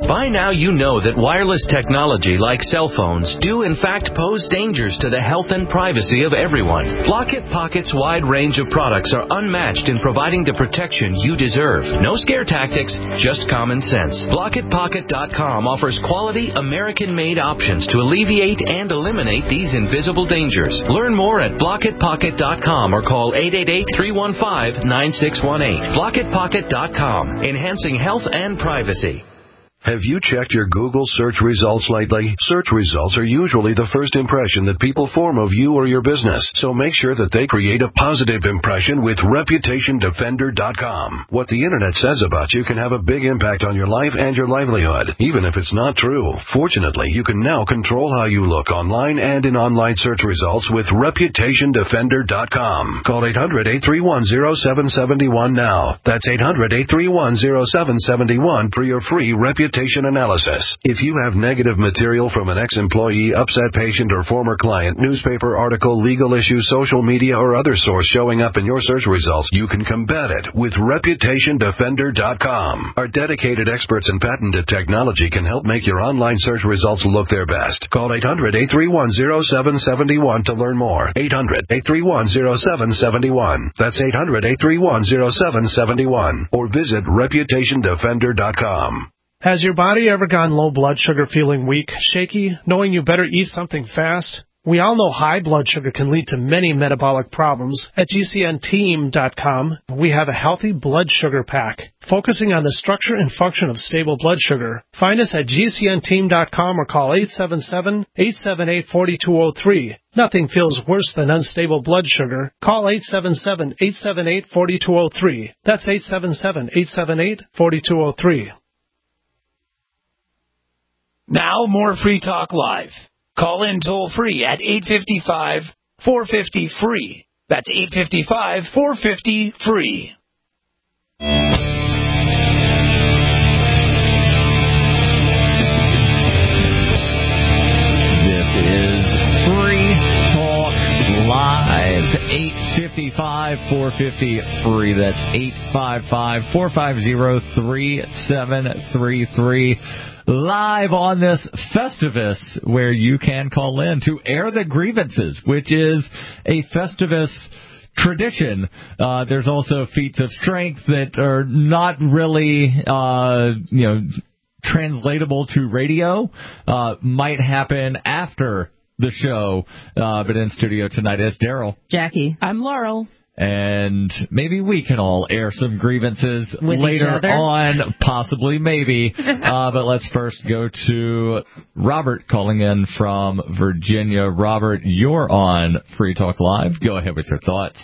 By now you know that wireless technology like cell phones do in fact pose dangers to the health and privacy of everyone. Blockit Pocket's wide range of products are unmatched in providing the protection you deserve. No scare tactics, just common sense. Blockit Pocket dot com offers quality American-made options to alleviate and eliminate these invisible dangers. Learn more at Blockit Pocket dot com or call eight eight eight, three one five, nine six one eight. Blockit Pocket dot com, enhancing health and privacy. Have you checked your Google search results lately? Search results are usually the first impression that people form of you or your business, so make sure that they create a positive impression with Reputation Defender dot com. What the Internet says about you can have a big impact on your life and your livelihood, even if it's not true. Fortunately, you can now control how you look online and in online search results with Reputation Defender dot com. Call eight hundred, eight three one, zero seven seven one now. That's eight hundred, eight three one, zero seven seven one for your free Reputation analysis. If you have negative material from an ex-employee, upset patient, or former client, newspaper article, legal issue, social media, or other source showing up in your search results, you can combat it with Reputation Defender dot com. Our dedicated experts in patented technology can help make your online search results look their best. Call eight hundred, eight three one, zero seven seven one to learn more. eight hundred, eight three one, zero seven seven one. That's eight hundred, eight three one, zero seven seven one. Or visit Reputation Defender dot com. Has your body ever gone low blood sugar, feeling weak, shaky, knowing you better eat something fast? We all know high blood sugar can lead to many metabolic problems. At G C N team dot com, we have a healthy blood sugar pack, focusing on the structure and function of stable blood sugar. Find us at G C N team dot com or call eight seven seven, eight seven eight, four two zero three. Nothing feels worse than unstable blood sugar. Call eight seven seven, eight seven eight, four two zero three. That's eight seven seven, eight seven eight, four two zero three. Now more Free Talk Live. Call in toll free at eight five five, four five zero, free. That's eight five five, four five zero, free. This is Free Talk Live. eight five five, four five zero, free. That's eight five five, four five zero, three seven three three. Live on this Festivus, where you can call in to air the grievances, which is a Festivus tradition. Uh, there's also feats of strength that are not really, uh, you know, translatable to radio. Uh, might happen after the show. Uh, but in studio tonight is Daryl. Jackie. I'm Laurel. And maybe we can all air some grievances with later each other? on, possibly, maybe. uh, but let's first go to Robert calling in from Virginia. Robert, you're on Free Talk Live. Go ahead with your thoughts.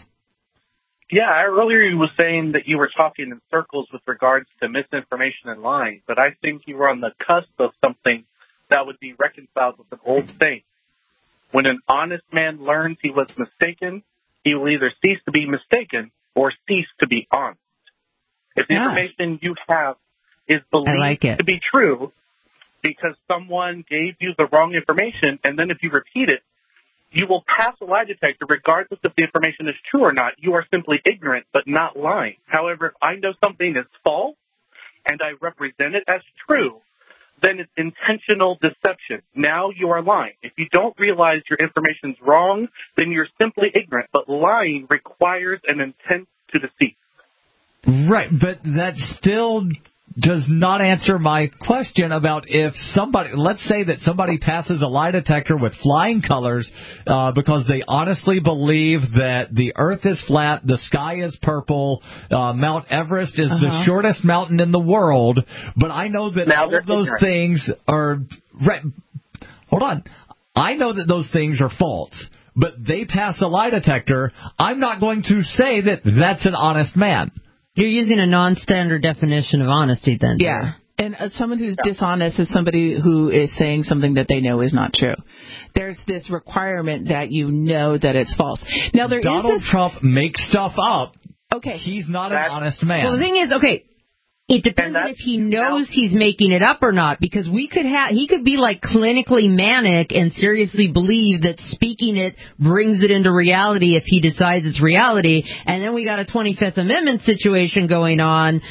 Yeah, earlier you were saying that you were talking in circles with regards to misinformation and lying, but I think you were on the cusp of something that would be reconciled with an old saying. When an honest man learns he was mistaken, he will either cease to be mistaken or cease to be honest. If the yeah. information you have is believed like to be true because someone gave you the wrong information, and then if you repeat it, you will pass a lie detector regardless if the information is true or not. You are simply ignorant but not lying. However, if I know something is false and I represent it as true, then it's intentional deception. Now you are lying. If you don't realize your information's wrong, then you're simply ignorant. But lying requires an intent to deceive. Right, but that still does not answer my question about if somebody, let's say that somebody passes a lie detector with flying colors uh, because they honestly believe that the earth is flat, the sky is purple, uh, Mount Everest is uh-huh. the shortest mountain in the world, but I know that now all of those ignorant. things are, right, hold on, I know that those things are false, but they pass a lie detector. I'm not going to say that that's an honest man. You're using a non-standard definition of honesty then. Yeah. And uh, someone who's yeah. dishonest is somebody who is saying something that they know is not true. There's this requirement that you know that it's false. Now, there Donald is this... Trump makes stuff up. Okay. He's not That's... an honest man. Well, the thing is, okay, it depends on if he knows he's making it up or not, because we could have, he could be like clinically manic and seriously believe that speaking it brings it into reality if he decides it's reality, and then we got a twenty-fifth Amendment situation going on,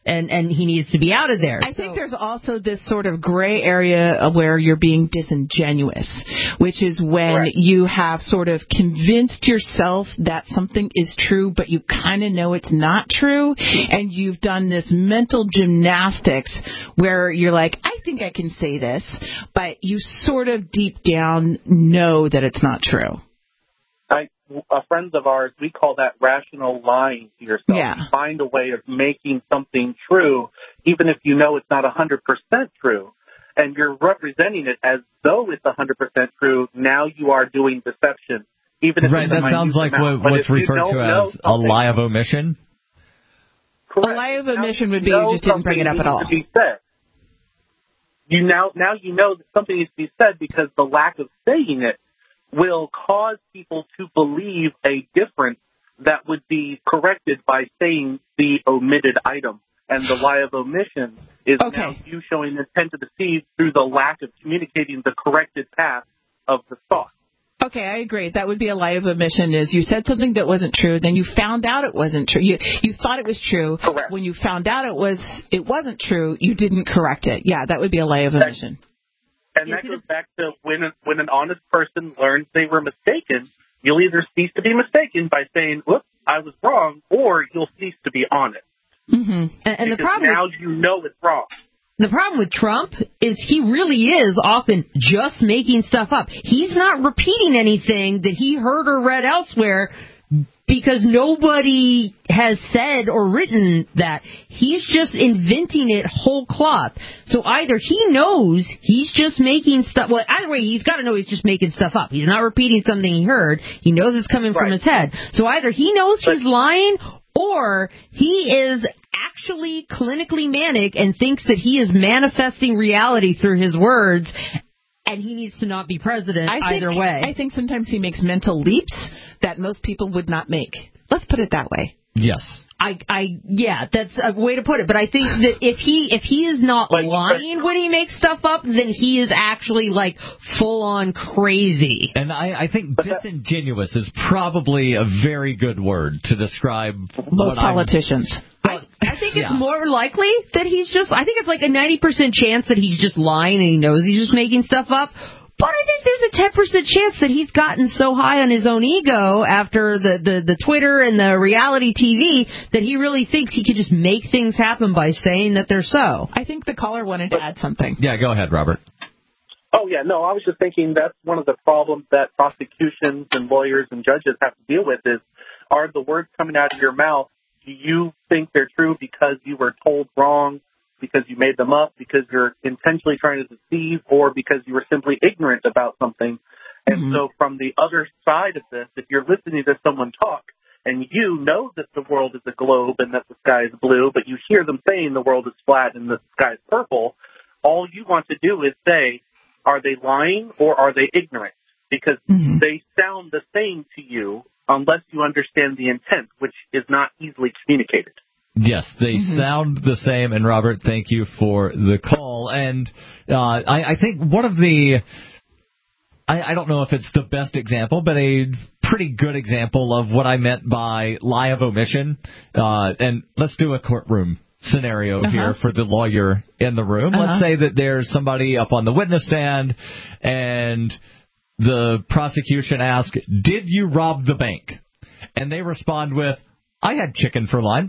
and, and he needs to be out of there. I so. think there's also this sort of gray area where you're being disingenuous, which is when right. you have sort of convinced yourself that something is true, but you kind of know it's not true, and you've done this mental gymnastics where you're like, I think I can say this, but you sort of deep down know that it's not true. I, uh, friends of ours, we call that rational lying to yourself. Yeah. You find a way of making something true, even if you know it's not one hundred percent true, and you're representing it as though it's one hundred percent true. Now you are doing deception. Even if right, that sounds like what, what's referred to as a lie of omission. Correct. A lie of omission would be you just didn't bring it up at all. To be said. You now, now you know that something needs to be said because the lack of saying it will cause people to believe a difference that would be corrected by saying the omitted item. And the lie of omission is okay. now you showing intent to deceive through the lack of communicating the corrected path of the thought. Okay, I agree. That would be a lie of omission is you said something that wasn't true, then you found out it wasn't true. You you thought it was true. Correct. When you found out it was it wasn't true, you didn't correct it. Yeah, that would be a lie of omission. And that goes back to when when an honest person learns they were mistaken, you'll either cease to be mistaken by saying, "Whoops, I was wrong," or you'll cease to be honest. Mm-hmm. And, and the problem now with, you know it's wrong. The problem with Trump is he really is often just making stuff up. He's not repeating anything that he heard or read elsewhere because nobody has said or written that. He's just inventing it whole cloth. So either he knows he's just making stuff. Well, either way, he's got to know he's just making stuff up. He's not repeating something he heard. He knows it's coming right. from his head. So either he knows but, he's lying or he is actually clinically manic and thinks that he is manifesting reality through his words, and he needs to not be president I either think, way. I think sometimes he makes mental leaps that most people would not make. Let's put it that way. Yes. I, I, yeah, that's a way to put it. But I think that if he, if he is not but, lying but, when he makes stuff up, then he is actually like full on crazy. And I, I think disingenuous is probably a very good word to describe most politicians. I, I think it's yeah. more likely that he's just, I think it's like a ninety percent chance that he's just lying and he knows he's just making stuff up. But I think there's a ten percent chance that he's gotten so high on his own ego after the, the, the Twitter and the reality T V that he really thinks he could just make things happen by saying that they're so. I think the caller wanted to add something. Yeah, go ahead, Robert. Oh, yeah, no, I was just thinking that's one of the problems that prosecutions and lawyers and judges have to deal with is, are the words coming out of your mouth, do you think they're true because you were told wrong, because you made them up, because you're intentionally trying to deceive, or because you were simply ignorant about something? And mm-hmm. so from the other side of this, if you're listening to someone talk and you know that the world is a globe and that the sky is blue, but you hear them saying the world is flat and the sky is purple, all you want to do is say, are they lying or are they ignorant? Because mm-hmm. they sound the same to you unless you understand the intent, which is not easily communicated. Yes, they mm-hmm. sound the same. And, Robert, thank you for the call. And uh, I, I think one of the, I, I don't know if it's the best example, but a pretty good example of what I meant by lie of omission. Uh, and let's do a courtroom scenario uh-huh. here for the lawyer in the room. Uh-huh. Let's say that there's somebody up on the witness stand and the prosecution asks, did you rob the bank? And they respond with, I had chicken for lunch.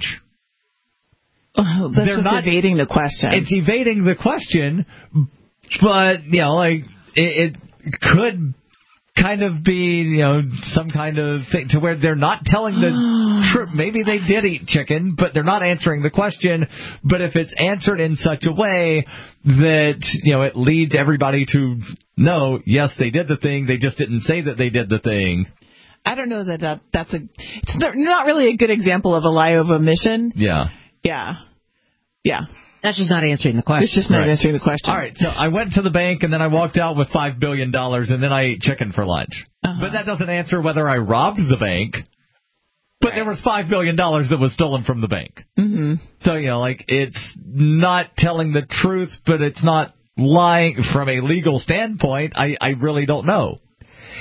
Oh, that's They're just not evading the question. It's evading the question, but, you know, like, it, it could kind of be, you know, some kind of thing to where they're not telling the truth. Maybe they did eat chicken, but they're not answering the question. But if it's answered in such a way that, you know, it leads everybody to know, yes, they did the thing, they just didn't say that they did the thing. I don't know that, that that's a, it's not really a good example of a lie of omission. Yeah. Yeah. Yeah. That's just not answering the question. It's just not right. answering the question. All right. So I went to the bank and then I walked out with five billion dollars and then I ate chicken for lunch. Uh-huh. But that doesn't answer whether I robbed the bank. But right. there was five billion dollars that was stolen from the bank. Mm-hmm. So, you know, like, it's not telling the truth, but it's not lying from a legal standpoint. I, I really don't know.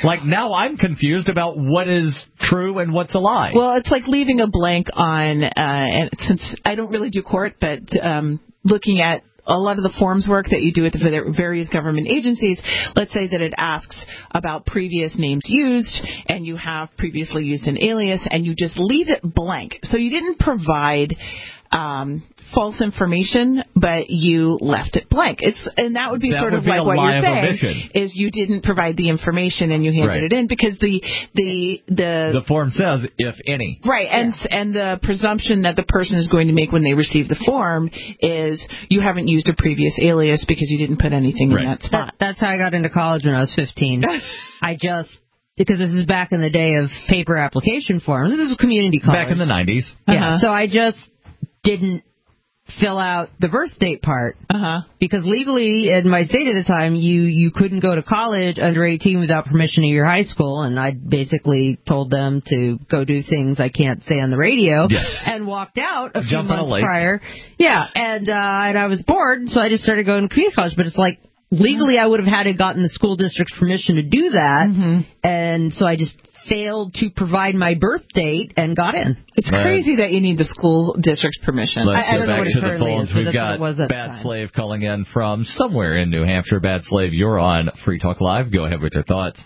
Like, now I'm confused about what is true and what's a lie. Well, it's like leaving a blank on, uh, and since I don't really do court, but um, looking at a lot of the forms work that you do at the various government agencies, let's say that it asks about previous names used, and you have previously used an alias, and you just leave it blank. So you didn't provide um, false information, but you left it blank. It's and that would be that sort would of be like what you're saying omission. Is you didn't provide the information and you handed right. it in because the the the the form says if any. Right, and yeah. and the presumption that the person is going to make when they receive the form is you haven't used a previous alias because you didn't put anything right. in that spot. That, that's how I got into college when I was fifteen. I just because this is back in the day of paper application forms. This is community college. Back in the nineties. Yeah. Uh-huh. So I just didn't fill out the birth date part uh-huh. because legally in my state at the time you you couldn't go to college under eighteen without permission of your high school, and I basically told them to go do things I can't say on the radio yeah. and walked out a Jump few months a prior. Yeah, and uh, and I was bored, so I just started going to community college. But it's like legally I would have had to gotten the school district's permission to do that, mm-hmm. and so I just failed to provide my birth date and got in. It's right. crazy that you need the school district's permission. Let's I, I go don't back know to the phones. is, We've got Bad Slave calling in from somewhere in New Hampshire. Bad Slave, you're on Free Talk Live. Go ahead with your thoughts.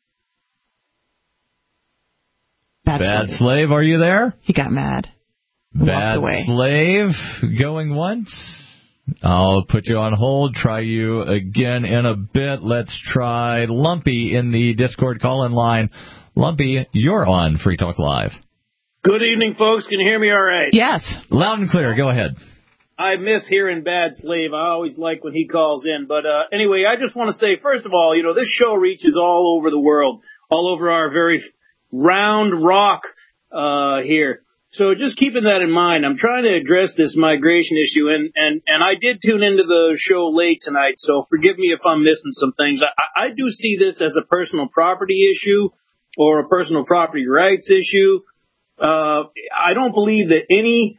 Bad, Bad Slave. Slave, are you there? He got mad. Bad Walked away. Slave, going once. I'll put you on hold. Try you again in a bit. Let's try Lumpy in the Discord call-in line. Lumpy, you're on Free Talk Live. Good evening, folks. Can you hear me all right? Yes. Loud and clear. Go ahead. I miss hearing Bad Slave. I always like when he calls in. But uh, anyway, I just want to say, first of all, you know, this show reaches all over the world, all over our very round rock uh, here. So just keeping that in mind, I'm trying to address this migration issue, and, and, and I did tune into the show late tonight, so forgive me if I'm missing some things. I, I do see this as a personal property issue or a personal property rights issue. Uh, I don't believe that any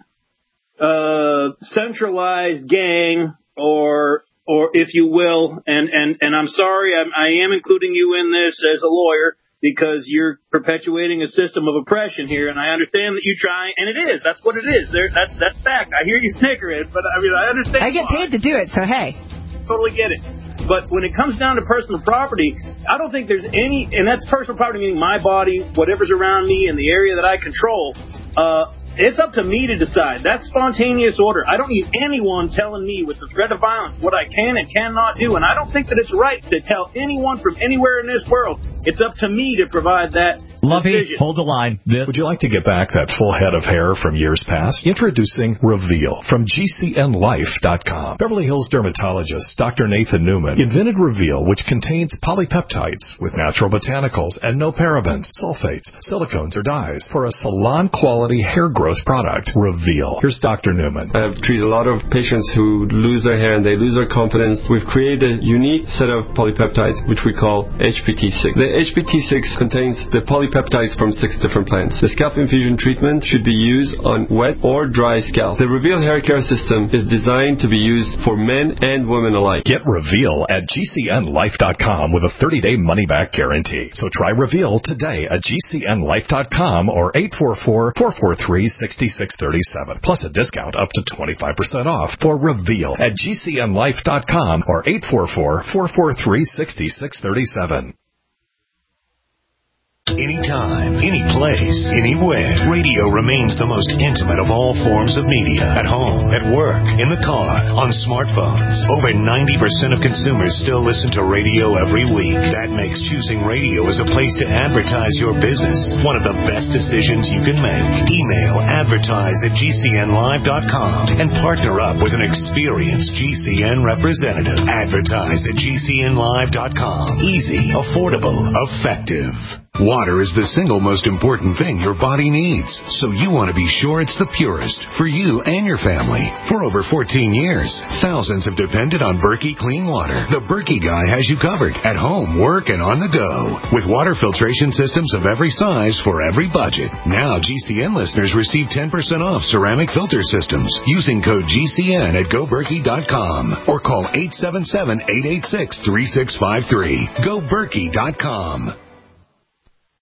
uh, centralized gang or, or if you will, and, and, and I'm sorry, I'm, I am including you in this as a lawyer, because you're perpetuating a system of oppression here, and I understand that you try, and it is. That's what it is. There, that's that's fact. I hear you snickering, but I mean, I understand. I get why. paid to do it, so hey. Totally get it. But when it comes down to personal property, I don't think there's any, and that's personal property meaning my body, whatever's around me in the area that I control, uh, it's up to me to decide. That's spontaneous order. I don't need anyone telling me with the threat of violence what I can and cannot do, and I don't think that it's right to tell anyone from anywhere in this world. It's up to me to provide that Lovey, decision. Hold the line. This- Would you like to get back that full head of hair from years past? Introducing Reveal from G C N life dot com. Beverly Hills dermatologist Doctor Nathan Newman invented Reveal, which contains polypeptides with natural botanicals and no parabens, sulfates, silicones, or dyes for a salon-quality hair growth product. Reveal. Here's Doctor Newman. I've treated a lot of patients who lose their hair and they lose their confidence. We've created a unique set of polypeptides, which we call H P T six. The H P T six contains the polypeptides from six different plants. The scalp infusion treatment should be used on wet or dry scalp. The Reveal hair care system is designed to be used for men and women alike. Get Reveal at G C N life dot com with a thirty-day money-back guarantee. So try Reveal today at G C N life dot com or eight four four, four four three, six six three seven. Plus a discount up to twenty-five percent off for Reveal at G C N life dot com or eight four four, four four three, six six three seven. Anytime, any place, anywhere. Radio remains the most intimate of all forms of media. At home, at work, in the car, on smartphones. Over ninety percent of consumers still listen to radio every week. That makes choosing radio as a place to advertise your business one of the best decisions you can make. Email advertise at G C N live dot com and partner up with an experienced G C N representative. Advertise at G C N live dot com. Easy, affordable, effective. Water is the single most important thing your body needs, so you want to be sure it's the purest for you and your family. For over fourteen years, thousands have depended on Berkey Clean Water. The Berkey guy has you covered at home, work, and on the go. With water filtration systems of every size for every budget. Now G C N listeners receive ten percent off ceramic filter systems using code G C N at go berkey dot com or call eight seven seven, eight eight six, three six five three. go berkey dot com.